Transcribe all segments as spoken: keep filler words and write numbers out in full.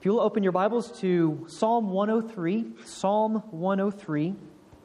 If you'll open your Bibles to Psalm one oh three, Psalm one oh three.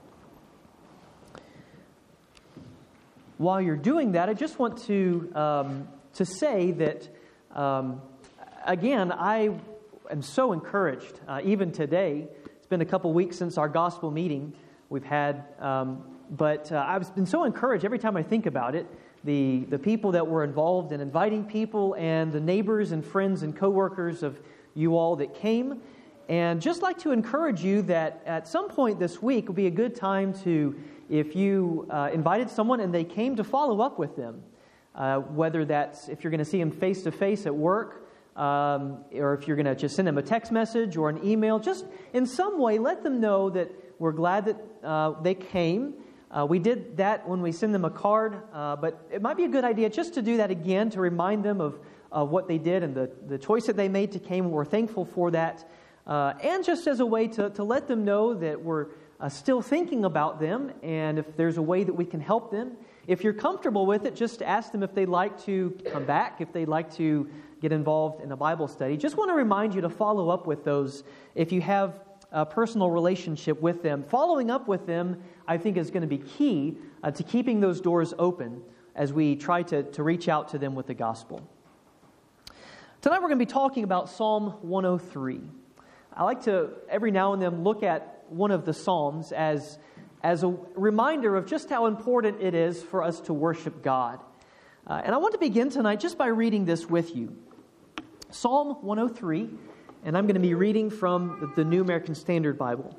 While you're doing that, I just want to um, to say that, um, again, I am so encouraged, uh, even today. It's been a couple weeks since our gospel meeting we've had, um, but uh, I've been so encouraged every time I think about it. The, the people that were involved in inviting people and the neighbors and friends and coworkers of you all that came. And just like to encourage you that at some point this week would be a good time to, if you uh, invited someone and they came, to follow up with them. Uh, whether that's if you're going to see them face-to-face at work, um, or if you're going to just send them a text message or an email, just in some way let them know that we're glad that uh, they came. Uh, we did that when we send them a card, uh, but it might be a good idea just to do that again to remind them of uh, what they did and the, the choice that they made to came. We're thankful for that. Uh, and just as a way to, to let them know that we're uh, still thinking about them, and if there's a way that we can help them. If you're comfortable with it, just ask them if they'd like to come back, if they'd like to get involved in a Bible study. Just want to remind you to follow up with those if you have a personal relationship with them. Following up with them, I think, is going to be key uh, to keeping those doors open as we try to, to reach out to them with the gospel. Tonight we're going to be talking about Psalm one oh three. I like to, every now and then, look at one of the Psalms as, as a reminder of just how important it is for us to worship God. Uh, and I want to begin tonight just by reading this with you. Psalm one oh three. And I'm going to be reading from the New American Standard Bible.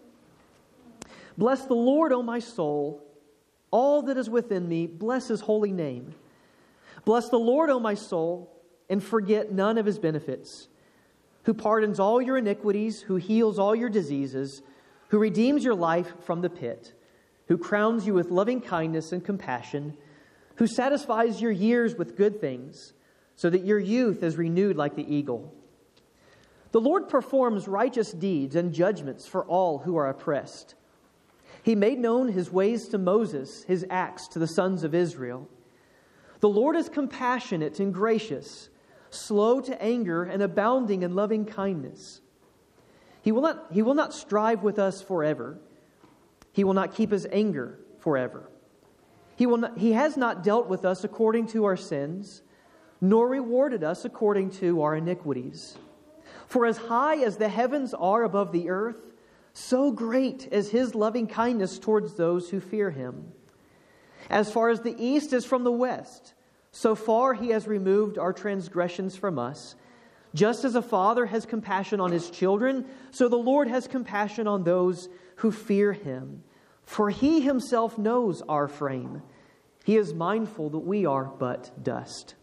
Bless the Lord, O my soul. All that is within me, bless His holy name. Bless the Lord, O my soul, and forget none of His benefits. Who pardons all your iniquities, who heals all your diseases, who redeems your life from the pit, who crowns you with loving kindness and compassion, who satisfies your years with good things, so that your youth is renewed like the eagle. The Lord performs righteous deeds and judgments for all who are oppressed. He made known His ways to Moses, His acts to the sons of Israel. The Lord is compassionate and gracious, slow to anger and abounding in loving kindness. He will not, he will not strive with us forever. He will not keep His anger forever. He will not, He has not dealt with us according to our sins, nor rewarded us according to our iniquities. For as high as the heavens are above the earth, so great is His loving kindness towards those who fear Him. As far as the east is from the west, so far He has removed our transgressions from us. Just as a father has compassion on his children, so the Lord has compassion on those who fear Him. For He Himself knows our frame. He is mindful that we are but dust.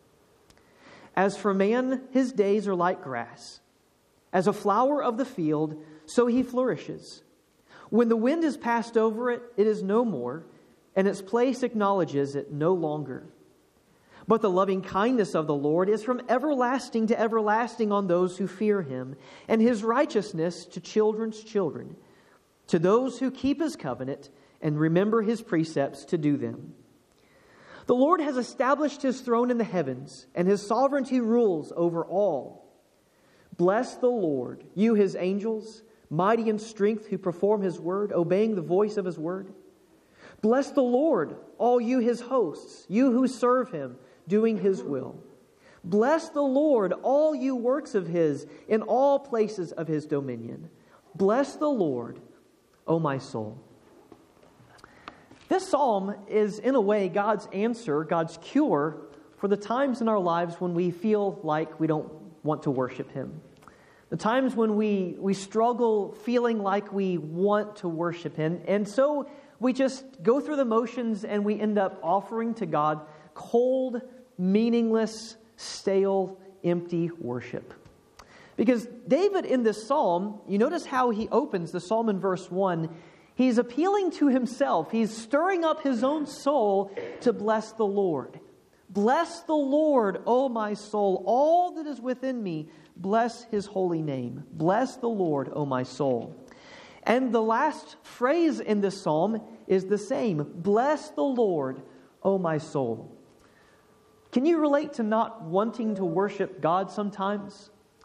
As for man, his days are like grass. As a flower of the field, so he flourishes. When the wind has passed over it, it is no more, and its place acknowledges it no longer. But the loving kindness of the Lord is from everlasting to everlasting on those who fear Him, and His righteousness to children's children, to those who keep His covenant and remember His precepts to do them. The Lord has established His throne in the heavens, and His sovereignty rules over all. Bless the Lord, you His angels, mighty in strength, who perform His word, obeying the voice of His word. Bless the Lord, all you His hosts, you who serve Him, doing His will. Bless the Lord, all you works of His, in all places of His dominion. Bless the Lord, O my soul. This psalm is, in a way, God's answer, God's cure for the times in our lives when we feel like we don't want to worship Him. The times when we, we struggle feeling like we want to worship Him. And so we just go through the motions and we end up offering to God cold, meaningless, stale, empty worship. Because David in this psalm, you notice how he opens the psalm in verse one. He's appealing to himself. He's stirring up his own soul to bless the Lord. Bless the Lord, O my soul. All that is within me, bless His holy name. Bless the Lord, O my soul. And the last phrase in this psalm is the same. Bless the Lord, O my soul. Can you relate to not wanting to worship God sometimes?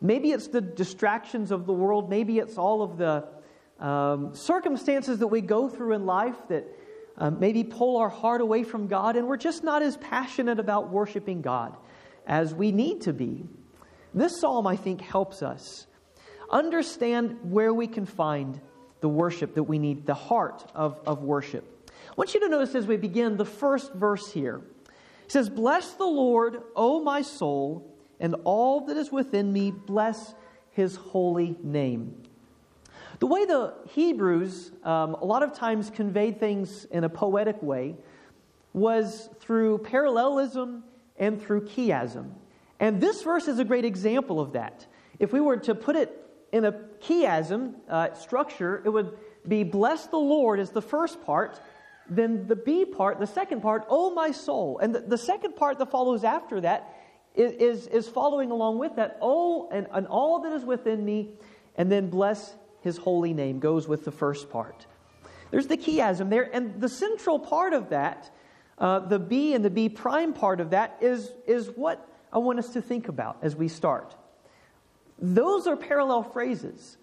Maybe it's the distractions of the world. Maybe it's all of the um, circumstances that we go through in life that um, maybe pull our heart away from God, and we're just not as passionate about worshiping God as we need to be. This psalm, I think, helps us understand where we can find the worship that we need, the heart of, of worship. I want you to notice as we begin the first verse here. It says, "Bless the Lord, O my soul, and all that is within me, bless His holy name." The way the Hebrews um, a lot of times conveyed things in a poetic way was through parallelism and through chiasm. And this verse is a great example of that. If we were to put it in a chiasm uh, structure, it would be "bless the Lord" is the first part, then the B part, the second part, "O my soul." And the, the second part that follows after that is, is, is following along with that, "Oh, and, and all that is within me," and then "bless His holy name" goes with the first part. There's the chiasm there, and the central part of that, uh, the B and the B prime part of that, is, is what I want us to think about as we start. Those are parallel phrases.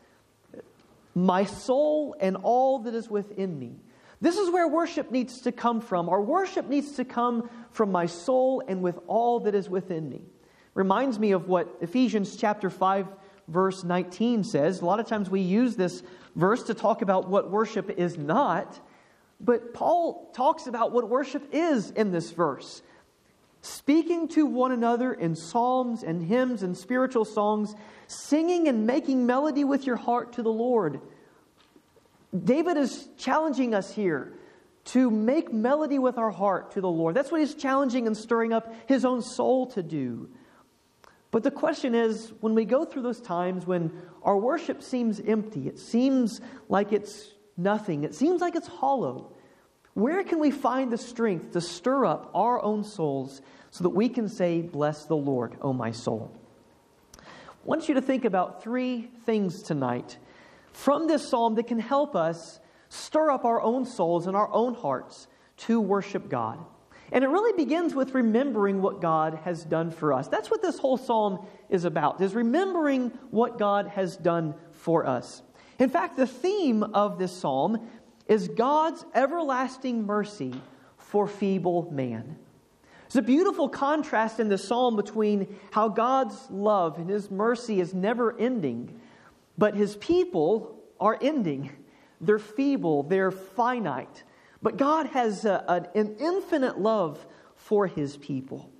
My soul and all that is within me. This is where worship needs to come from. Our worship needs to come from my soul and with all that is within me. Reminds me of what Ephesians chapter five, verse nineteen says. A lot of times we use this verse to talk about what worship is not, but Paul talks about what worship is in this verse. Speaking to one another in psalms and hymns and spiritual songs, singing and making melody with your heart to the Lord. David is challenging us here to make melody with our heart to the Lord. That's what he's challenging and stirring up his own soul to do. But the question is, when we go through those times when our worship seems empty, it seems like it's nothing, it seems like it's hollow, where can we find the strength to stir up our own souls so that we can say, "Bless the Lord, O my soul"? I want you to think about three things tonight from this psalm that can help us stir up our own souls and our own hearts to worship God. And it really begins with remembering what God has done for us. That's what this whole psalm is about, is remembering what God has done for us. In fact, the theme of this psalm is God's everlasting mercy for feeble man. There's a beautiful contrast in the psalm between how God's love and His mercy is never ending, but His people are ending. They're feeble, they're finite. But God has a, a, an infinite love for His people.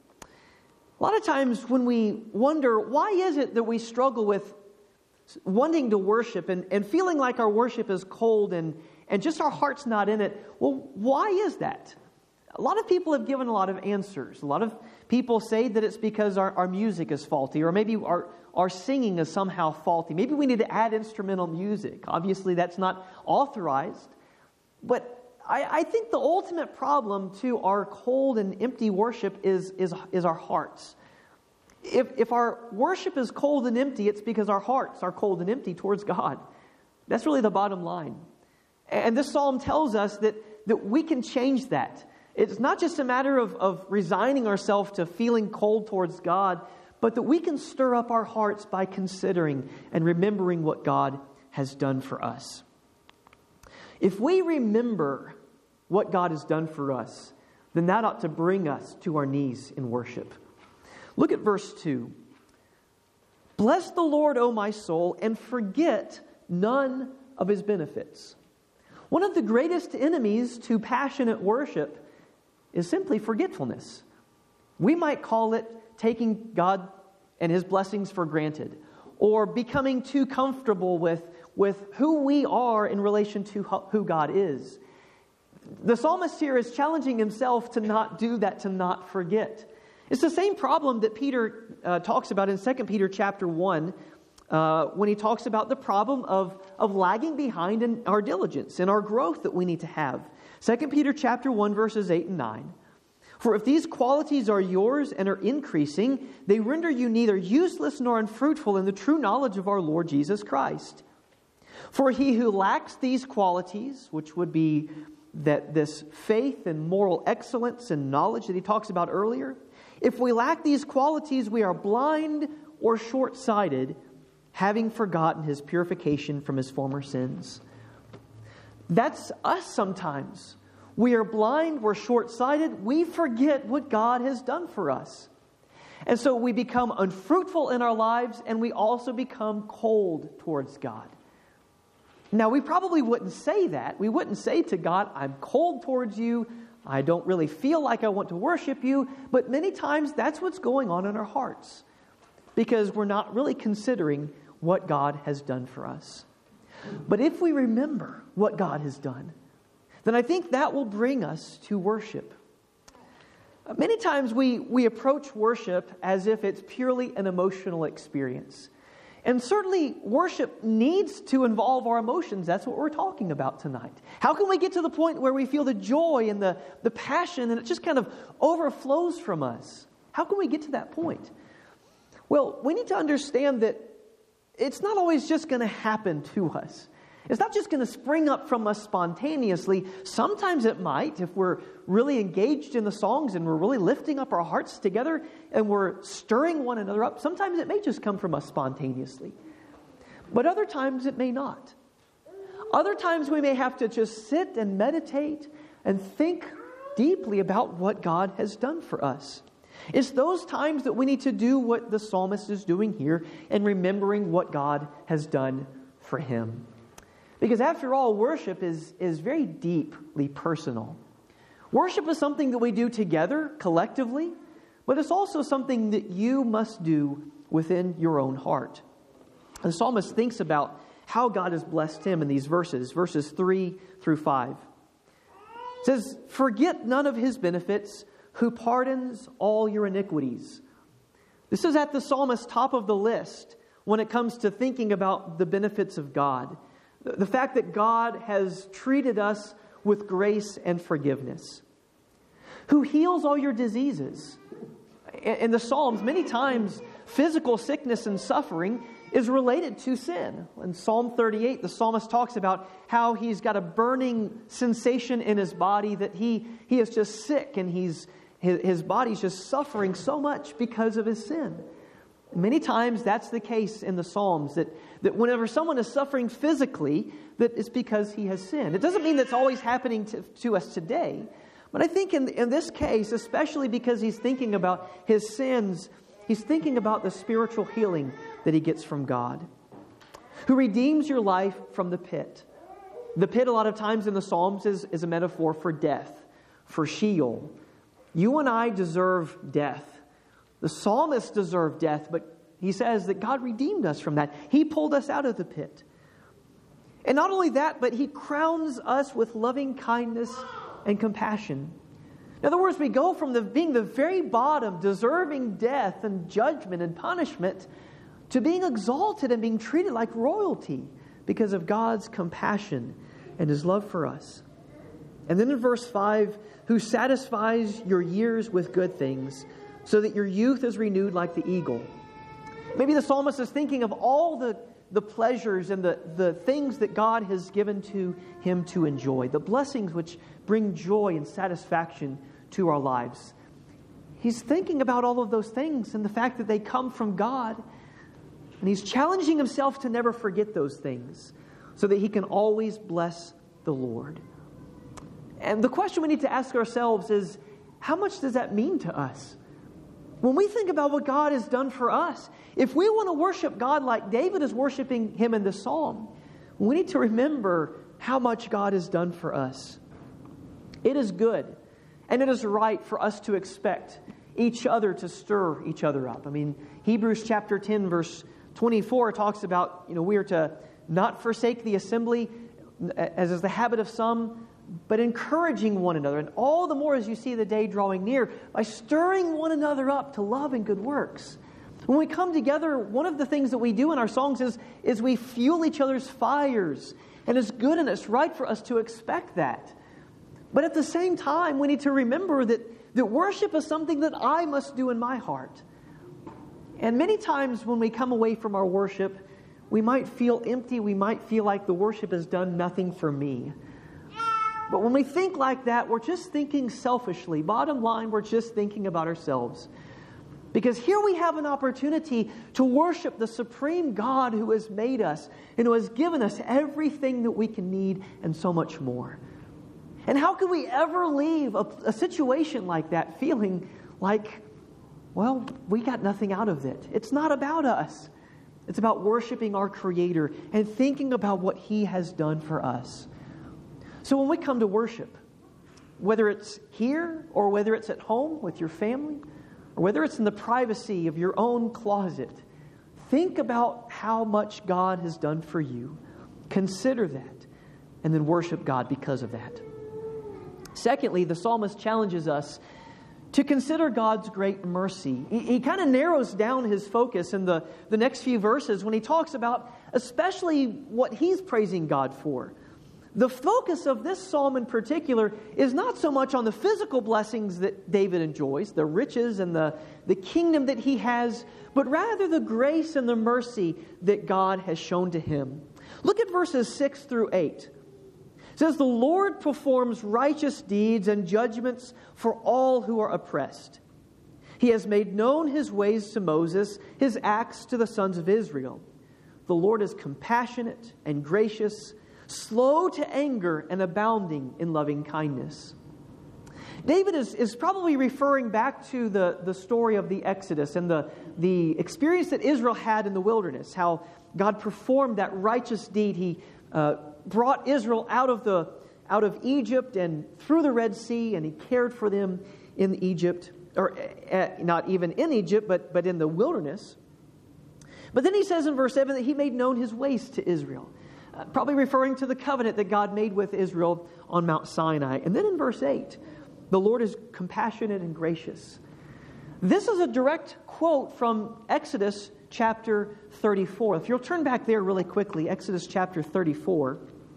A lot of times when we wonder, why is it that we struggle with wanting to worship and, and feeling like our worship is cold and, and just our heart's not in it? Well, why is that? A lot of people have given a lot of answers. A lot of people say that it's because our, our music is faulty, or maybe our, our singing is somehow faulty. Maybe we need to add instrumental music. Obviously, that's not authorized. But I, I think the ultimate problem to our cold and empty worship is, is, is our hearts. If, if our worship is cold and empty, it's because our hearts are cold and empty towards God. That's really the bottom line. And this psalm tells us that, that we can change that. It's not just a matter of, of resigning ourselves to feeling cold towards God, but that we can stir up our hearts by considering and remembering what God has done for us. If we remember what God has done for us, then that ought to bring us to our knees in worship. Look at verse two. "Bless the Lord, O my soul, and forget none of His benefits." One of the greatest enemies to passionate worship is simply forgetfulness. We might call it taking God and His blessings for granted, or becoming too comfortable with, with who we are in relation to who God is. The psalmist here is challenging himself to not do that, to not forget. It's the same problem that Peter uh, talks about in Second Peter chapter one, uh, when he talks about the problem of, of lagging behind in our diligence and our growth that we need to have. Second Peter chapter one, verses eight and nine. "For if these qualities are yours and are increasing, they render you neither useless nor unfruitful in the true knowledge of our Lord Jesus Christ. For he who lacks these qualities," which would be that this faith and moral excellence and knowledge that he talks about earlier, "if we lack these qualities, we are blind or short-sighted having forgotten his purification from his former sins. That's us sometimes. We are blind, we're short-sighted, we forget what God has done for us. And so we become unfruitful in our lives, and we also become cold towards God. Now, we probably wouldn't say that. We wouldn't say to God, I'm cold towards you, I don't really feel like I want to worship you, but many times that's what's going on in our hearts, because we're not really considering what God has done for us. But if we remember what God has done, then I think that will bring us to worship. Many times we, we approach worship as if it's purely an emotional experience. And certainly worship needs to involve our emotions. That's what we're talking about tonight. How can we get to the point where we feel the joy and the, the passion and it just kind of overflows from us? How can we get to that point? Well, we need to understand that it's not always just going to happen to us. It's not just going to spring up from us spontaneously. Sometimes it might, if we're really engaged in the songs and we're really lifting up our hearts together and we're stirring one another up. Sometimes it may just come from us spontaneously. But other times it may not. Other times we may have to just sit and meditate and think deeply about what God has done for us. It's those times that we need to do what the psalmist is doing here and remembering what God has done for him. Because after all, worship is, is very deeply personal. Worship is something that we do together, collectively, but it's also something that you must do within your own heart. The psalmist thinks about how God has blessed him in these verses, verses three through five. It says, "Forget none of his benefits, who pardons all your iniquities." This is at the psalmist's top of the list when it comes to thinking about the benefits of God. The fact that God has treated us with grace and forgiveness. Who heals all your diseases. In the Psalms, many times, physical sickness and suffering is related to sin. In Psalm thirty-eight, the psalmist talks about how he's got a burning sensation in his body, that he, he is just sick and he's his, his body's just suffering so much because of his sin. Many times that's the case in the Psalms, that, that whenever someone is suffering physically, that it's because he has sinned. It doesn't mean that's always happening to, to us today. But I think in, in this case, especially because he's thinking about his sins, he's thinking about the spiritual healing that he gets from God. Who redeems your life from the pit. The pit a lot of times in the Psalms is, is a metaphor for death, for Sheol. You and I deserve death. The psalmist deserved death, but he says that God redeemed us from that. He pulled us out of the pit. And not only that, but he crowns us with loving kindness and compassion. In other words, we go from the, being the very bottom, deserving death and judgment and punishment, to being exalted and being treated like royalty because of God's compassion and his love for us. And then in verse five, who satisfies your years with good things, so that your youth is renewed like the eagle. Maybe the psalmist is thinking of all the, the pleasures and the, the things that God has given to him to enjoy, the blessings which bring joy and satisfaction to our lives. He's thinking about all of those things and the fact that they come from God. And he's challenging himself to never forget those things so that he can always bless the Lord. And the question we need to ask ourselves is, how much does that mean to us? When we think about what God has done for us, if we want to worship God like David is worshiping him in the psalm, we need to remember how much God has done for us. It is good and it is right for us to expect each other to stir each other up. I mean, Hebrews chapter ten, verse twenty-four talks about, you know, we are to not forsake the assembly, as is the habit of some, but encouraging one another, and all the more as you see the day drawing near, by stirring one another up to love and good works. When we come together, one of the things that we do in our songs is, is we fuel each other's fires. And it's good and it's right for us to expect that. But at the same time, we need to remember that, that worship is something that I must do in my heart. And many times when we come away from our worship, we might feel empty. We might feel like the worship has done nothing for me. But when we think like that, we're just thinking selfishly. Bottom line, we're just thinking about ourselves. Because here we have an opportunity to worship the supreme God who has made us and who has given us everything that we can need and so much more. And how could we ever leave a, a situation like that feeling like, well, we got nothing out of it? It's not about us. It's about worshiping our Creator and thinking about what He has done for us. So when we come to worship, whether it's here or whether it's at home with your family, or whether it's in the privacy of your own closet, think about how much God has done for you. Consider that, and then worship God because of that. Secondly, the psalmist challenges us to consider God's great mercy. He, he kind of narrows down his focus in the, the next few verses when he talks about especially what he's praising God for. The focus of this psalm in particular is not so much on the physical blessings that David enjoys, the riches and the, the kingdom that he has, but rather the grace and the mercy that God has shown to him. Look at verses six through eight. It says, "The Lord performs righteous deeds and judgments for all who are oppressed. He has made known His ways to Moses, His acts to the sons of Israel. The Lord is compassionate and gracious, slow to anger and abounding in loving kindness." David is, is probably referring back to the, the story of the Exodus and the, the experience that Israel had in the wilderness, how God performed that righteous deed. He uh, brought Israel out of the out of Egypt and through the Red Sea, and He cared for them in Egypt, or uh, not even in Egypt, but, but in the wilderness. But then he says in verse seven that He made known His ways to Israel. Uh, probably referring to the covenant that God made with Israel on Mount Sinai. And then in verse eight, the Lord is compassionate and gracious. This is a direct quote from Exodus chapter thirty-four. If you'll turn back there really quickly, Exodus chapter thirty-four.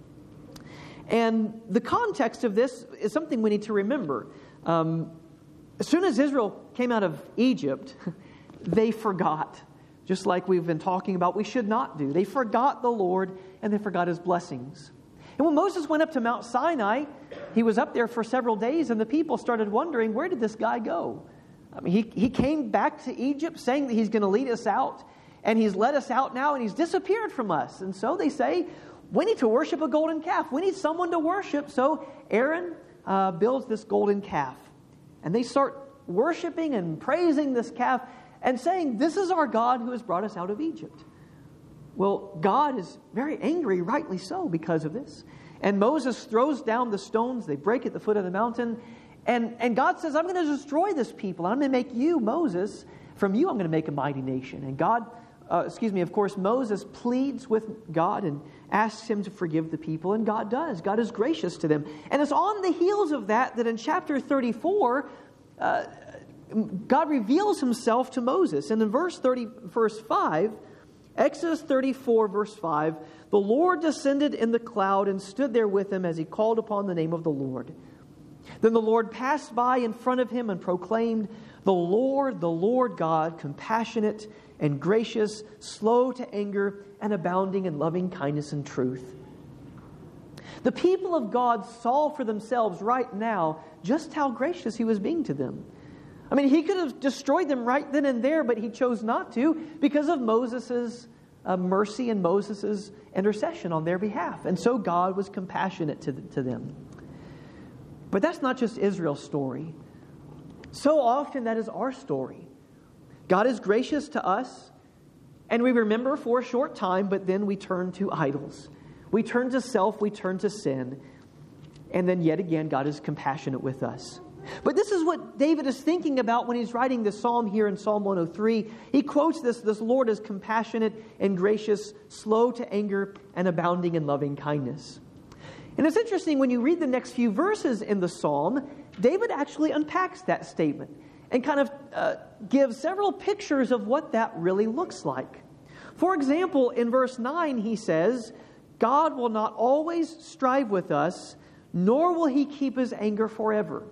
And the context of this is something we need to remember. Um, as soon as Israel came out of Egypt, they forgot. Just like we've been talking about, we should not do. They forgot the Lord and they forgot His blessings. And when Moses went up to Mount Sinai, he was up there for several days, and the people started wondering, where did this guy go? I mean, he, he came back to Egypt saying that he's going to lead us out, and he's led us out now, and he's disappeared from us. And so they say, we need to worship a golden calf. We need someone to worship. So Aaron uh, builds this golden calf, and they start worshiping and praising this calf and saying, this is our God who has brought us out of Egypt. Well, God is very angry, rightly so, because of this. And Moses throws down the stones. They break at the foot of the mountain. And, and God says, I'm going to destroy this people. I'm going to make you, Moses, from you I'm going to make a mighty nation. And God, uh, excuse me, of course, Moses pleads with God and asks Him to forgive the people. And God does. God is gracious to them. And it's on the heels of that that in chapter thirty-four, uh, God reveals Himself to Moses. And in verse thirty, verse five, Exodus thirty-four, verse five, the Lord descended in the cloud and stood there with him as he called upon the name of the Lord. Then the Lord passed by in front of him and proclaimed, the Lord, the Lord God, compassionate and gracious, slow to anger, and abounding in loving kindness and truth. The people of God saw for themselves right now just how gracious He was being to them. I mean, He could have destroyed them right then and there, but He chose not to because of Moses' uh, mercy and Moses' intercession on their behalf. And so God was compassionate to, to them. But that's not just Israel's story. So often that is our story. God is gracious to us, and we remember for a short time, but then we turn to idols. We turn to self, we turn to sin, and then yet again God is compassionate with us. But this is what David is thinking about when he's writing this psalm here in Psalm one oh three. He quotes this, this Lord is compassionate and gracious, slow to anger, and abounding in loving kindness. And it's interesting, when you read the next few verses in the psalm, David actually unpacks that statement and kind of uh, gives several pictures of what that really looks like. For example, in verse nine he says, God will not always strive with us, nor will He keep His anger forever.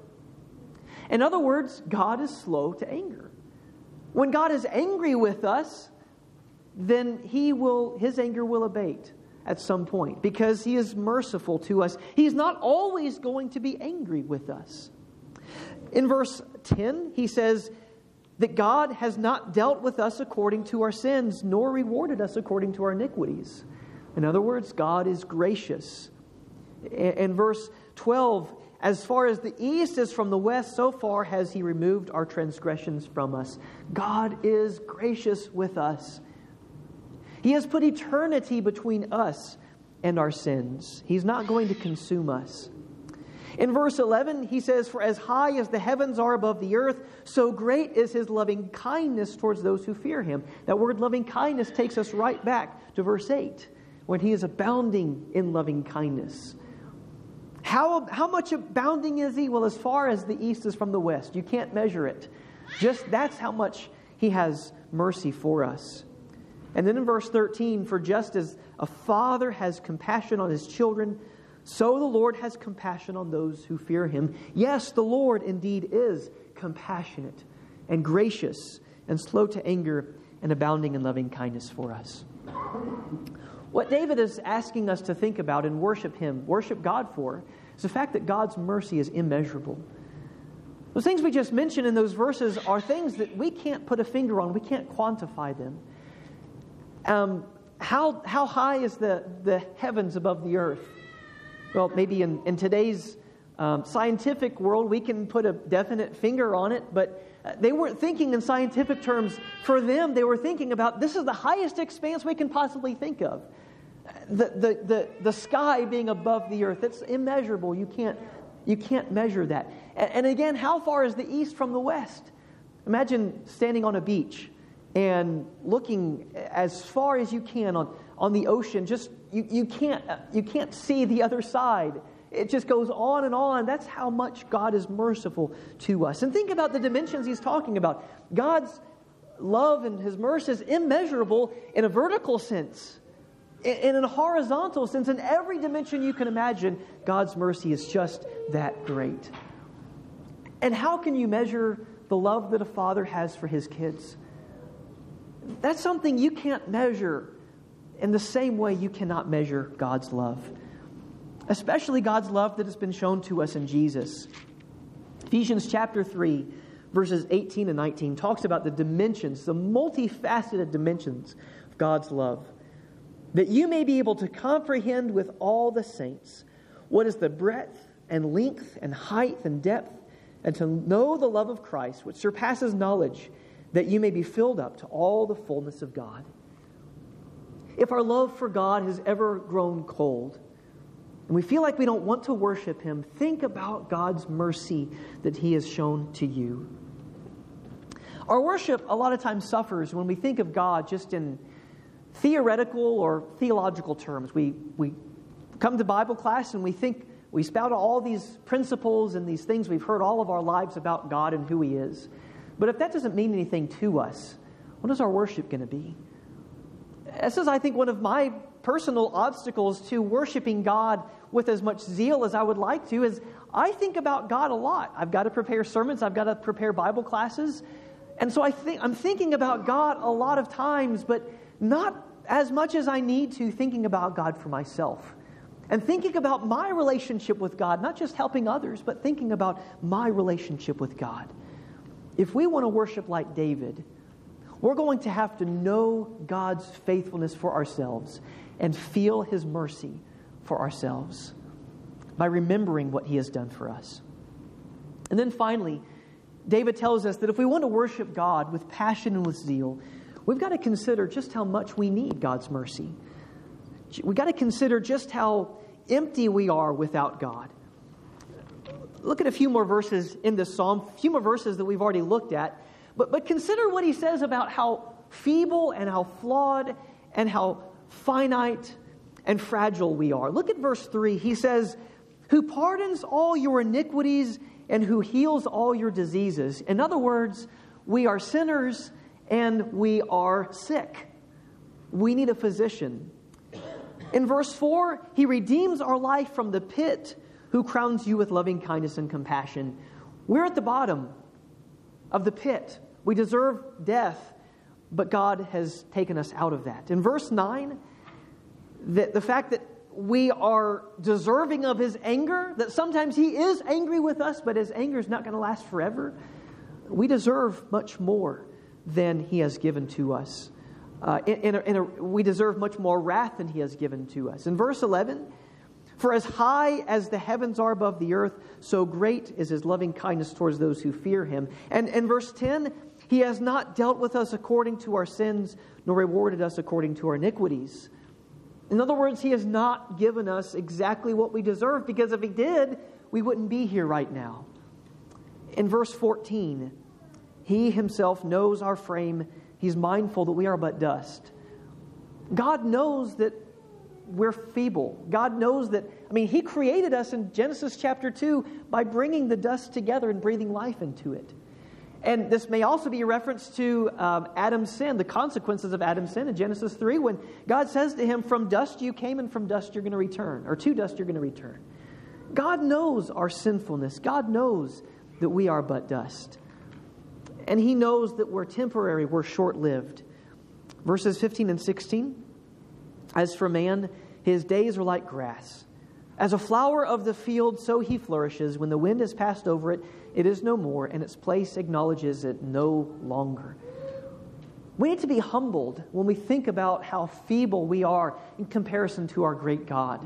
In other words, God is slow to anger. When God is angry with us, then He will, His anger will abate at some point because He is merciful to us. He's not always going to be angry with us. In verse ten, he says, that God has not dealt with us according to our sins, nor rewarded us according to our iniquities. In other words, God is gracious. In verse twelve, as far as the east is from the west, so far has He removed our transgressions from us. God is gracious with us. He has put eternity between us and our sins. He's not going to consume us. In verse eleven, he says, "For as high as the heavens are above the earth, so great is His loving kindness towards those who fear Him." That word loving kindness takes us right back to verse eight, when He is abounding in loving kindness. How, how much abounding is He? Well, as far as the east is from the west. You can't measure it. Just that's how much He has mercy for us. And then in verse thirteen, "For just as a father has compassion on his children, so the Lord has compassion on those who fear Him. Yes, the Lord indeed is compassionate and gracious and slow to anger and abounding in loving kindness for us." What David is asking us to think about and worship Him, worship God for, is the fact that God's mercy is immeasurable. Those things we just mentioned in those verses are things that we can't put a finger on. We can't quantify them. Um, how how high is the, the heavens above the earth? Well, maybe in, in today's um, scientific world, we can put a definite finger on it, but they weren't thinking in scientific terms. For them, they were thinking about, this is the highest expanse we can possibly think of. The, the, the, the sky being above the earth, it's immeasurable. You can't, you can't measure that. And, and again, how far is the east from the west? Imagine standing on a beach and looking as far as you can on, on the ocean. Just you, you can't you can't see the other side. It just goes on and on. That's how much God is merciful to us. And think about the dimensions He's talking about. God's love and His mercy is immeasurable in a vertical sense, in, in a horizontal sense. In every dimension you can imagine, God's mercy is just that great. And how can you measure the love that a father has for his kids? That's something you can't measure in the same way you cannot measure God's love. Especially God's love that has been shown to us in Jesus. Ephesians chapter three, verses eighteen and nineteen talks about the dimensions, the multifaceted dimensions of God's love. "That you may be able to comprehend with all the saints what is the breadth and length and height and depth, and to know the love of Christ, which surpasses knowledge, that you may be filled up to all the fullness of God." If our love for God has ever grown cold, and we feel like we don't want to worship Him, think about God's mercy that He has shown to you. Our worship a lot of times suffers when we think of God just in theoretical or theological terms. We, we come to Bible class and we think, we spout all these principles and these things we've heard all of our lives about God and who He is. But if that doesn't mean anything to us, what is our worship going to be? This is, I think, one of my personal obstacles to worshiping God with as much zeal as I would like to, is I think about God a lot. I've got to prepare sermons. I've got to prepare Bible classes. And so I think I'm thinking about God a lot of times, but not as much as I need to thinking about God for myself. And thinking about my relationship with God, not just helping others, but thinking about my relationship with God. If we want to worship like David, we're going to have to know God's faithfulness for ourselves and feel His mercy for ourselves by remembering what He has done for us. And then finally, David tells us that if we want to worship God with passion and with zeal, we've got to consider just how much we need God's mercy. We've got to consider just how empty we are without God. Look at a few more verses in this psalm, a few more verses that we've already looked at. But, but consider what he says about how feeble and how flawed and how finite and fragile we are. Look at verse three. He says, "Who pardons all your iniquities and who heals all your diseases." In other words, we are sinners and we are sick. We need a physician. In verse four, He redeems our life from the pit, who crowns you with loving kindness and compassion. We're at the bottom of the pit. We deserve death, but God has taken us out of that. In verse nine, the, the fact that we are deserving of His anger, that sometimes He is angry with us, but His anger is not going to last forever. we deserve much more than He has given to us. Uh, in, in a, in a, we deserve much more wrath than He has given to us. In verse eleven, for as high as the heavens are above the earth, so great is His loving kindness towards those who fear Him. And in verse ten, He has not dealt with us according to our sins, nor rewarded us according to our iniquities. In other words, He has not given us exactly what we deserve, because if He did, we wouldn't be here right now. In verse fourteen, He Himself knows our frame. He's mindful that we are but dust. God knows that we're feeble. God knows that, I mean, He created us in Genesis chapter two by bringing the dust together and breathing life into it. And this may also be a reference to um, Adam's sin, the consequences of Adam's sin in Genesis three, when God says to him, from dust you came and from dust you're going to return, or to dust you're going to return. God knows our sinfulness. God knows that we are but dust. And He knows that we're temporary, we're short-lived. Verses fifteen and sixteen, as for man, his days are like grass. As a flower of the field, so he flourishes. When the wind has passed over it, it is no more, and its place acknowledges it no longer. We need to be humbled when we think about how feeble we are in comparison to our great God.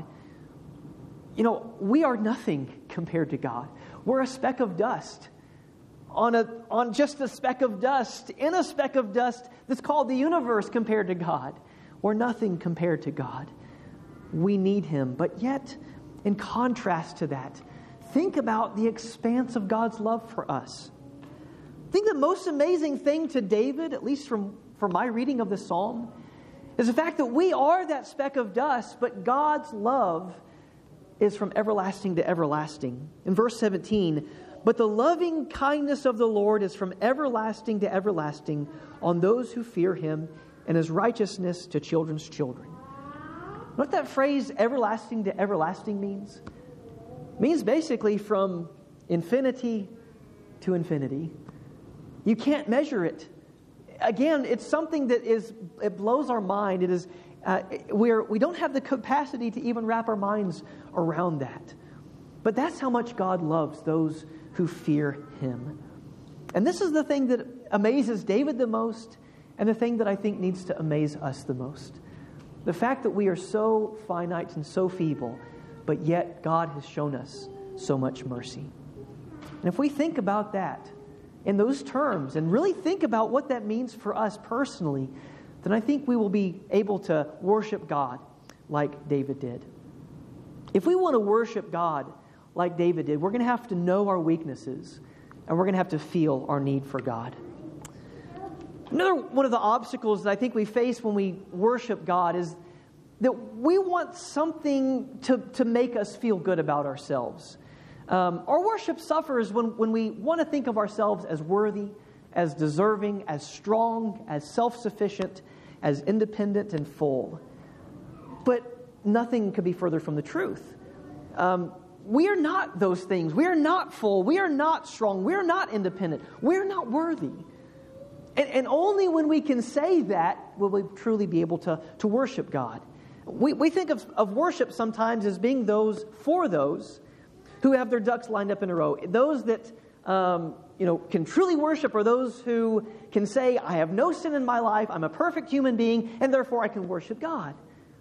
You know, we are nothing compared to God. We're a speck of dust. On a on just a speck of dust, in a speck of dust that's called the universe compared to God. We're nothing compared to God. We need Him. But yet, in contrast to that, think about the expanse of God's love for us. I think the most amazing thing to David, at least from, from my reading of the psalm, is the fact that we are that speck of dust, but God's love is from everlasting to everlasting. In verse seventeen, but the loving kindness of the Lord is from everlasting to everlasting on those who fear Him, and His righteousness to children's children. What that phrase, everlasting to everlasting, means? It means basically from infinity to infinity. You can't measure it. Again, it's something that is, it blows our mind. It is, uh, we're, we don't have the capacity to even wrap our minds around that. But that's how much God loves those who fear Him. And this is the thing that amazes David the most, and the thing that I think needs to amaze us the most. The fact that we are so finite and so feeble, but yet God has shown us so much mercy. And if we think about that in those terms and really think about what that means for us personally, then I think we will be able to worship God like David did. If we want to worship God like David did, we're going to have to know our weaknesses, and we're going to have to feel our need for God. Another one of the obstacles that I think we face when we worship God is that we want something to, to make us feel good about ourselves. Um, our worship suffers when, when we want to think of ourselves as worthy, as deserving, as strong, as self-sufficient, as independent and full. But nothing could be further from the truth. Um, we are not those things. We are not full. We are not strong. We are not independent. We are not worthy. And, and only when we can say that will we truly be able to, to worship God. We, we think of, of worship sometimes as being those for those who have their ducks lined up in a row. Those that um, you know can truly worship are those who can say, I have no sin in my life, I'm a perfect human being, and therefore I can worship God.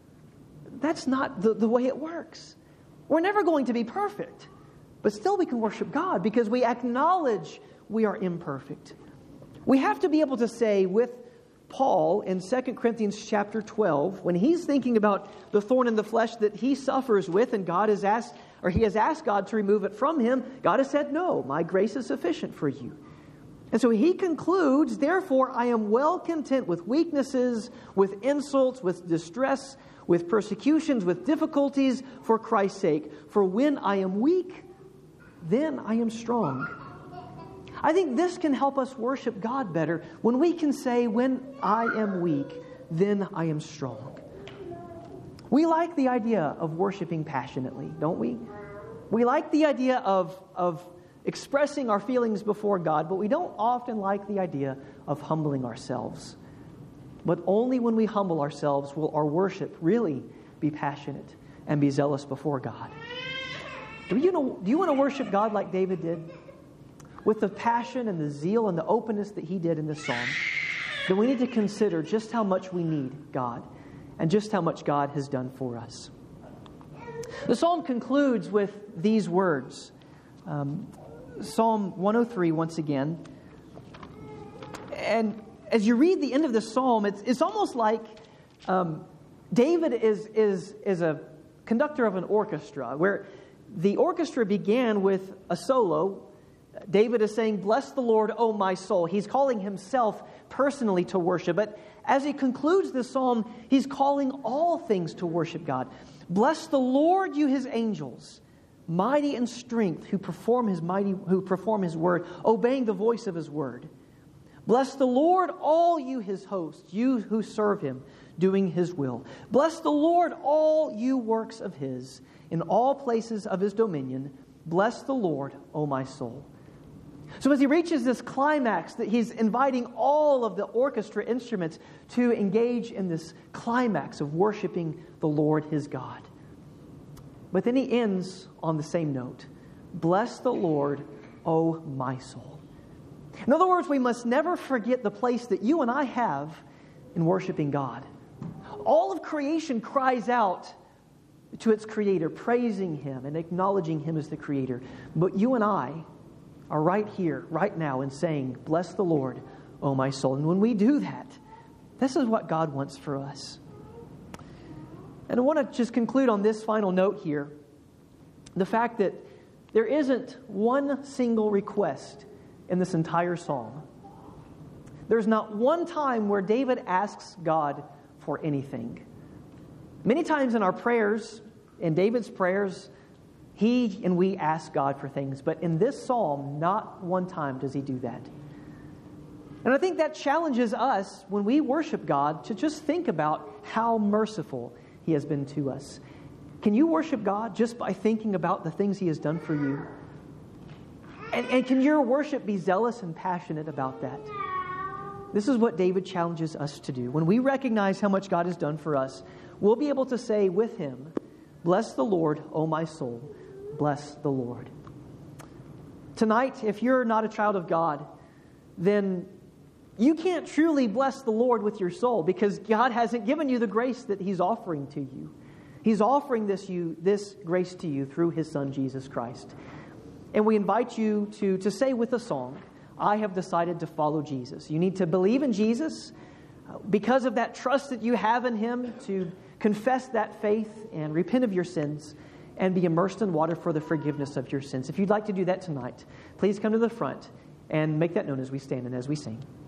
That's not the, the way it works. We're never going to be perfect, but still we can worship God because we acknowledge we are imperfect. We have to be able to say with Paul in Second Corinthians chapter twelve, when he's thinking about the thorn in the flesh that he suffers with, and God has asked, or he has asked God to remove it from him, God has said, no, my grace is sufficient for you. And so he concludes, therefore I am well content with weaknesses, with insults, with distress, with persecutions, with difficulties for Christ's sake. For when I am weak, then I am strong. I think this can help us worship God better when we can say, when I am weak, then I am strong. We like the idea of worshiping passionately, don't we? We like the idea of, of expressing our feelings before God, but we don't often like the idea of humbling ourselves. But only when we humble ourselves will our worship really be passionate and be zealous before God. Do you know, do you want to worship God like David did? with the passion and the zeal and the openness that he did in this psalm, then we need to consider just how much we need God and just how much God has done for us. The psalm concludes with these words. Um, Psalm one oh three, once again. And as you read the end of the psalm, it's, it's almost like um, David is, is, is a conductor of an orchestra, where the orchestra began with a solo. David is saying, "Bless the Lord, O my soul." He's calling himself personally to worship. But as he concludes this psalm, he's calling all things to worship God. "Bless the Lord, you his angels, mighty in strength, who perform his mighty, who perform his word, obeying the voice of his word. Bless the Lord, all you his hosts, you who serve him, doing his will. Bless the Lord, all you works of his, in all places of his dominion. Bless the Lord, O my soul." So as he reaches this climax, that he's inviting all of the orchestra instruments to engage in this climax of worshiping the Lord his God. But then he ends on the same note. "Bless the Lord, O my soul." In other words, we must never forget the place that you and I have in worshiping God. All of creation cries out to its Creator, praising him and acknowledging him as the Creator. But you and I are right here, right now, and saying, "Bless the Lord, O my soul." And when we do that, this is what God wants for us. And I want to just conclude on this final note here. The fact that there isn't one single request in this entire psalm. There's not one time where David asks God for anything. Many times in our prayers, in David's prayers, he and we ask God for things. But in this psalm, not one time does he do that. And I think that challenges us when we worship God to just think about how merciful he has been to us. Can you worship God just by thinking about the things he has done for you? And, and can your worship be zealous and passionate about that? This is what David challenges us to do. When we recognize how much God has done for us, we'll be able to say with him, "Bless the Lord, O my soul. Bless the Lord." Tonight, if you're not a child of God, then you can't truly bless the Lord with your soul because God hasn't given you the grace that he's offering to you. He's offering this you this grace to you through his Son, Jesus Christ. And we invite you to, to say with a song, "I have decided to follow Jesus." You need to believe in Jesus because of that trust that you have in him, to confess that faith and repent of your sins and be immersed in water for the forgiveness of your sins. If you'd like to do that tonight, please come to the front and make that known as we stand and as we sing.